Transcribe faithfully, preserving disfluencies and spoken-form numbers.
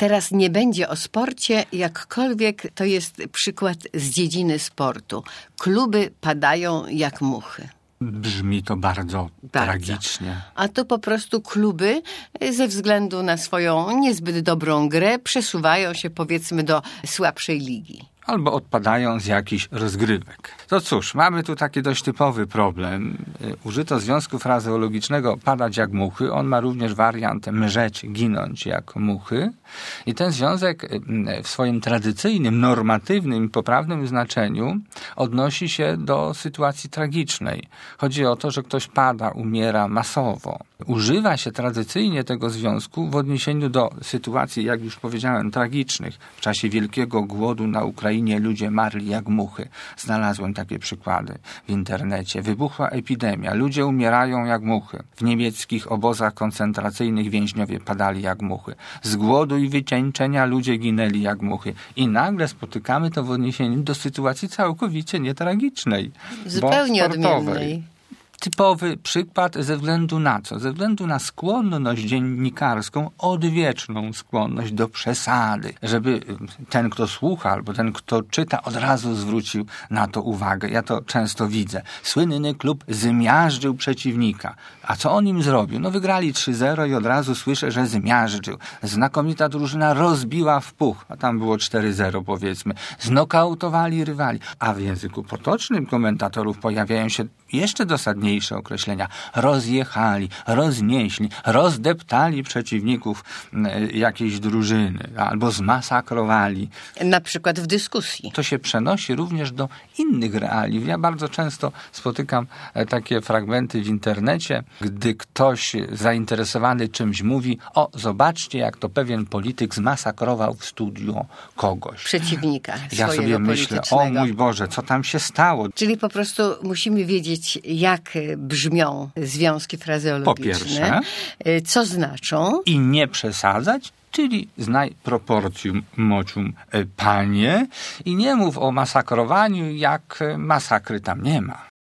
teraz nie będzie o sporcie, jakkolwiek to jest przykład z dziedziny sportu. Kluby padają jak muchy. Brzmi to bardzo, bardzo tragicznie. A to po prostu kluby ze względu na swoją niezbyt dobrą grę przesuwają się, powiedzmy, do słabszej ligi. Albo odpadają z jakichś rozgrywek. To cóż, mamy tu taki dość typowy problem. Użyto związku frazeologicznego padać jak muchy. On ma również wariant mrzeć, ginąć jak muchy. I ten związek w swoim tradycyjnym, normatywnym i poprawnym znaczeniu odnosi się do sytuacji tragicznej. Chodzi o to, że ktoś pada, umiera masowo. Używa się tradycyjnie tego związku w odniesieniu do sytuacji, jak już powiedziałem, tragicznych. W czasie wielkiego głodu na Ukrainie ludzie marli jak muchy. Znalazłem takie przykłady w internecie. Wybuchła epidemia. Ludzie umierają jak muchy. W niemieckich obozach koncentracyjnych więźniowie padali jak muchy. Z głodu i wycieńczenia ludzie ginęli jak muchy. I nagle spotykamy to w odniesieniu do sytuacji całkowicie nietragicznej. Zupełnie odmiennej. Typowy przykład ze względu na co? Ze względu na skłonność dziennikarską, odwieczną skłonność do przesady, żeby ten, kto słucha albo ten, kto czyta, od razu zwrócił na to uwagę. Ja to często widzę. Słynny klub zmiażdżył przeciwnika. A co on im zrobił? No wygrali trzy zero i od razu słyszę, że zmiażdżył. Znakomita drużyna rozbiła w puch, a tam było cztery zero powiedzmy. Znokautowali rywali. A w języku potocznym komentatorów pojawiają się jeszcze dosadniejsze określenia. Rozjechali, roznieśli, rozdeptali przeciwników jakiejś drużyny albo zmasakrowali. Na przykład w dyskusji. To się przenosi również do innych realiów. Ja bardzo często spotykam takie fragmenty w internecie, gdy ktoś zainteresowany czymś mówi: o, zobaczcie, jak to pewien polityk zmasakrował w studiu kogoś. Przeciwnika Ja sobie myślę, o mój Boże, co tam się stało? Czyli po prostu musimy wiedzieć, jak brzmią związki frazeologiczne, po pierwsze, co znaczą. I nie przesadzać, czyli znaj proporcjum mocium, panie, i nie mów o masakrowaniu, jak masakry tam nie ma.